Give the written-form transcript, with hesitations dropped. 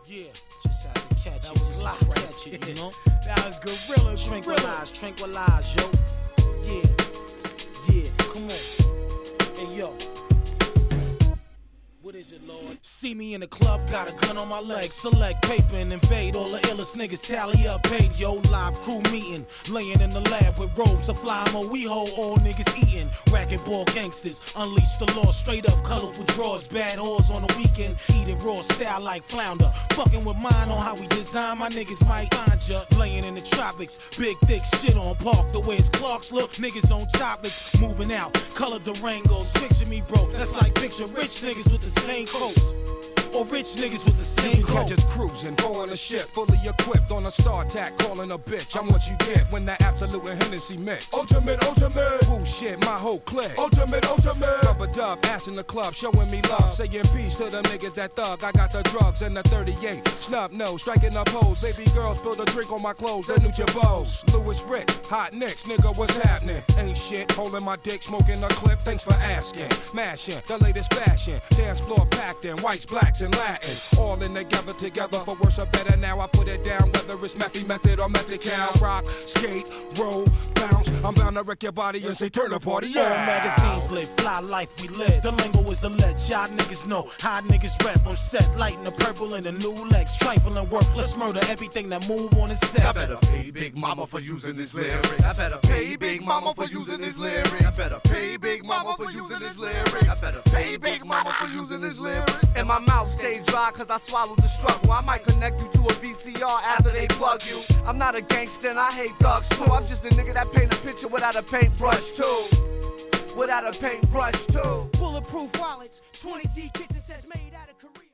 Yeah, just had to catch that it. Was live, catch it, you know? That was gorilla. Tranquilize, yo. Yeah, come on. Hey, yo. What is it, Lord? See me in the club, got a gun on my leg. Select paper and invade. All the illest niggas tally up, paid. Yo, live crew meeting. Laying in the lab with robes of fly mo. We hold all niggas eating. Racquetball gangsters. Unleash the law. Straight up colorful drawers. Bad whores on the weekend. Eating raw style like flounder. Fucking with mine on how we design. My niggas might find ya. Laying in the tropics. Big thick shit on park. The way his Clarks look. Niggas on topics. Moving out. Colored Durangos. Picture me broke. That's like picture rich niggas with the same coats. Or rich niggas with the same coat. Catch us cruising, going a ship, fully equipped on a star tack, calling a bitch. I'm what you get when that absolute and Hennessy mix. Ultimate. Bullshit, my whole clique. Ultimate. Rubber dub, ass in the club, showing me love. Saying peace to the niggas that thug. I got the drugs and the 38. Snub nose, striking up hoes. Baby girl spilled a drink on my clothes. The new Jabos. Louis Rick, hot nicks, nigga, what's happening? Ain't shit, holding my dick, smoking a clip. Thanks for asking. Mashing, the latest fashion. Dance floor packed in, whites, blacks, and Latin. All in together for worse or better. Now I put it down, whether it's method or method cow. Rock, skate, roll, bounce. I'm bound to wreck your body and say turn the party out. All magazines lit, fly life we live. The lingo is the ledge, y'all niggas know how niggas rap on set. Lighting the purple and the new legs, trifling worthless murder, everything that move on the set. I better pay Big Mama for using this lyric. I better pay Big Mama for using this lyric. I better pay Big Mama for using this lyric. I better pay Big Mama for using this lyric. And my mouth stay dry cause I swallowed the struggle. I might connect you to a VCR after they plug you. I'm not a gangster and I hate thugs too. I'm just a nigga that paint a picture without a paintbrush too. Bulletproof wallets, 20G kitchen says make